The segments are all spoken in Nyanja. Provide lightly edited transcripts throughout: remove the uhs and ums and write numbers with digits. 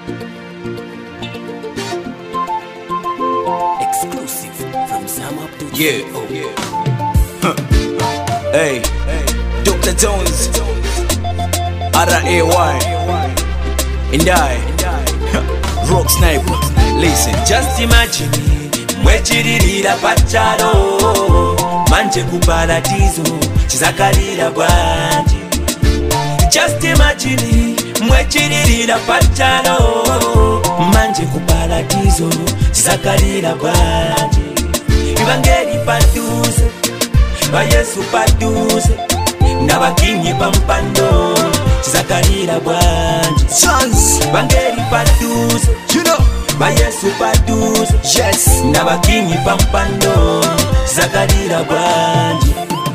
Exclusive from Sam Up to Yeah, oh yeah. Hey, Dr. Jones, R.A.Y. and I, Rock Sniper. Listen, just imagine mwechiririra pachalo manje kuparadizo chizakalira bwanji. Just imagine mwechiririra pachalo manje kuparadizo chizakalira bwanji. Ivangeli paduze ba Yesu paduze n'abakinyi pampando chizakalira bwanji. Ivangeli paduze ba Yesu paduze n'abakinyi pampando chizakalira bwanji.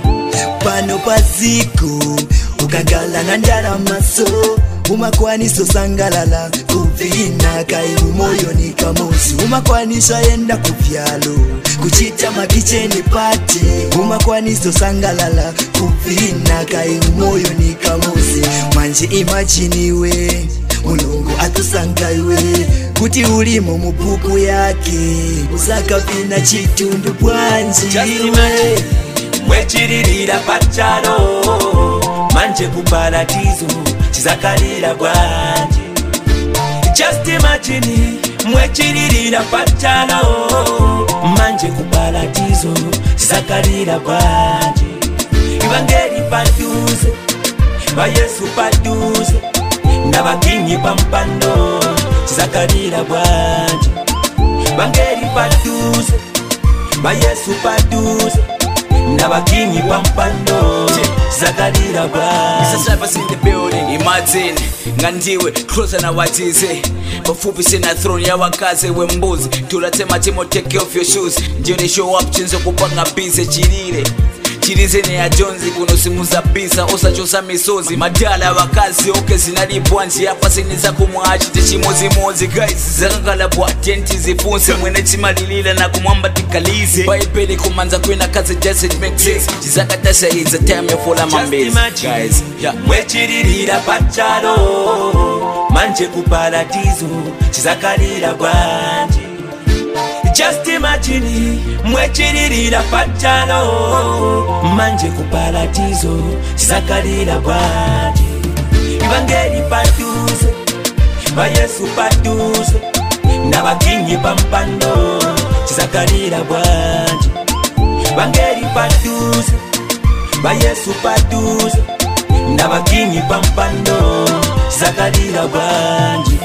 Pano paziko ukagala na ndara maso umakwaniso sangalala kuvina kaimu moyo ni kamosi umakwaniso yenda kuvyalo kuchita makicheni pate umakwaniso sangalala kuvina kaimu moyo ni kamosi manje imaginiwe Mulungu atusangaiwe kuti ulimo mubuku yake usakapina chitundu bwanji. Just imagine mwechiririra pachalo manje kuparadizo chizakalira bwanji. Just imagine mwechiririra pachalo manje kuparadizo chizakalira bwanji. Ivangeli paduze ba Yesu paduze n'abakinyi pampando chizakalira bwanji. Ivangeli paduze ba Yesu paduze n'abakinyi pampando chizakalira bwanji. Mr. Cypher's in the building. Imagine ngandiwe closer na watize bafupi sina throne ya wakaze wembuzi tulatema timo take off your shoes ndio ni show up chinzo kupanga busy chirize ne ya Jones kuno simu za pizza osachosa misozi madala wakazi oke zinalipwa nzi hapa siniza kumwachi techimozi mozi guys zakakala bwa tenti zifunse mwene chimalilila na kumwamba tikalize baipeli kumanza kwena kaze just it makes sense chizakatasha is a time for la mambezi guys mwechiririra pachalo manje kuparadizo chizakalira bwanji. Just imagine mwechiririra pachalo manje kuparadizo chizakalira bwanji. Ivangeli paduze ba Yesu paduze n'abakinyi pampando chizakalira bwanji. Ivangeli paduze ba Yesu paduze n'abakinyi pampando chizakalira bwanji.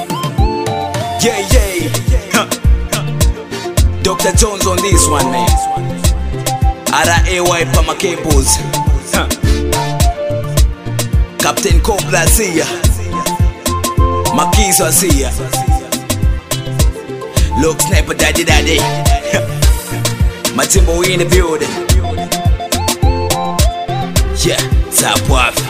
Yeah. Dr. Jones on this one, man. R.A.Y. Pama Cables. Captain Cobra see ya. Makizo see ya. Look Sniper daddy. Matimbo we in the building. Yeah, Zapwaf.